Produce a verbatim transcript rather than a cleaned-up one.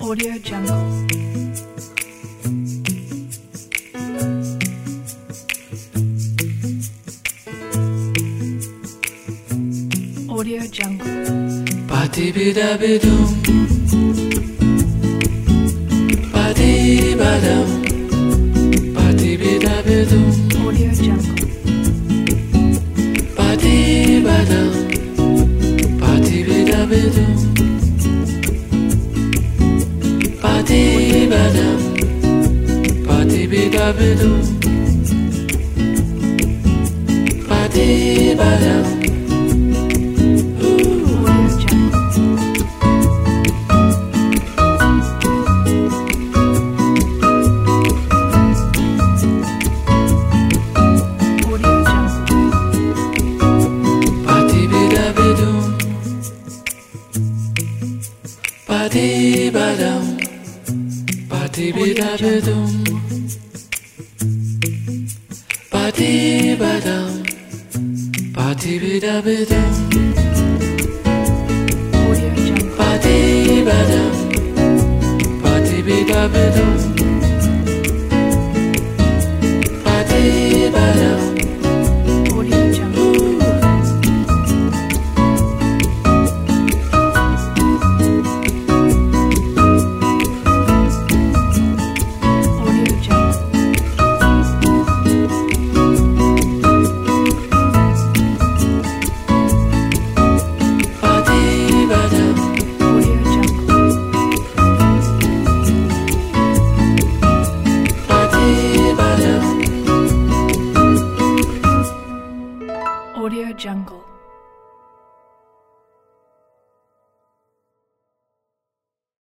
Audio Jungle. Audio Jungle. Ba-dee bi da bi dum, ba-dee ba dum, ba-dee bi da bi dum, Audio Jungle. ba-dee ba dum, ba-dee bi da bi dum, ba-dee ba dum, ba-dee bi da bi dum, ba-dee ba dum. Ba-dee ba dum, ba-dee bi da bi dum, ba-dee ba dum, ba-dee bi da bi dum, ba-dee ba dum, ba-dee bi da bi dum,